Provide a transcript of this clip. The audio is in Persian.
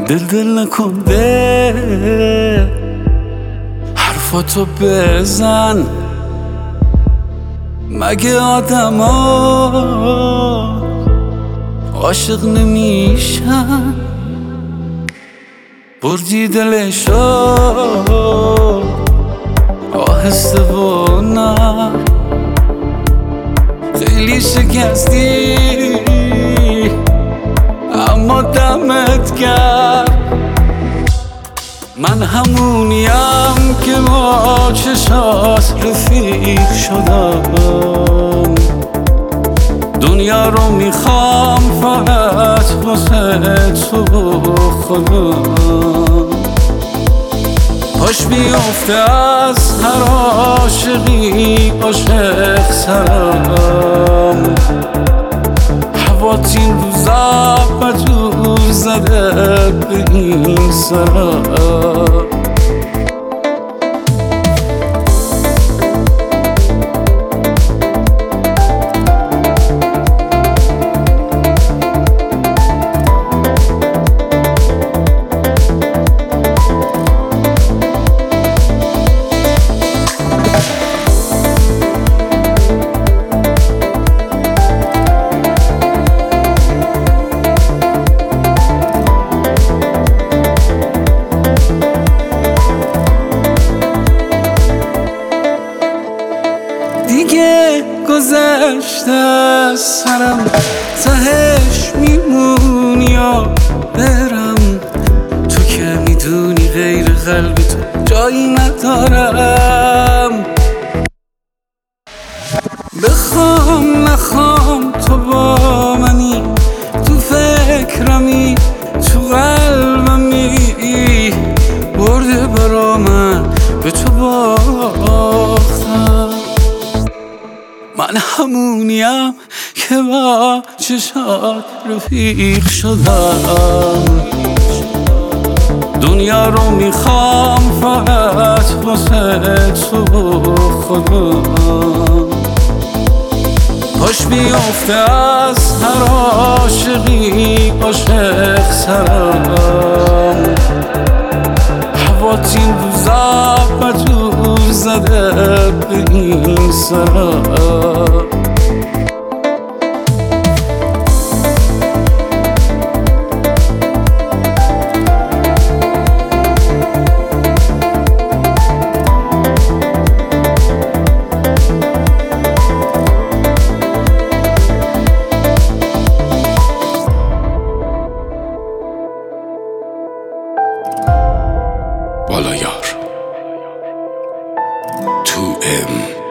دل نکن حرفاتو بزن. مگه آدم ها عاشق نمیشن؟ بردی دلشو آهسته و نه، خیلی شکستی اما دمت کرد. من همونیم که با چشات رفیق شدم. دنیا رو میخوام فقط واسه تو خودم. پاش بیفته از هر عاشقی عاشق سرم. هوات این روزا بدور زده به این سرم. دیگه گذشته از سرم، تهش میمونی یا برم. تو که میدونی غیر قلب تو جایی ندارم. بخوام نخوام تو با منی، تو فکرمی تو قلبمی. برده برا من به تو باختم. من همونیم که با چشات رفیق شدم. دنیا رو میخوام فقط واسه تو خودم. پاش بیفته از هر عاشقی عاشق سرم. هوات این روزا بدور زده به این سرم. بالایار 2M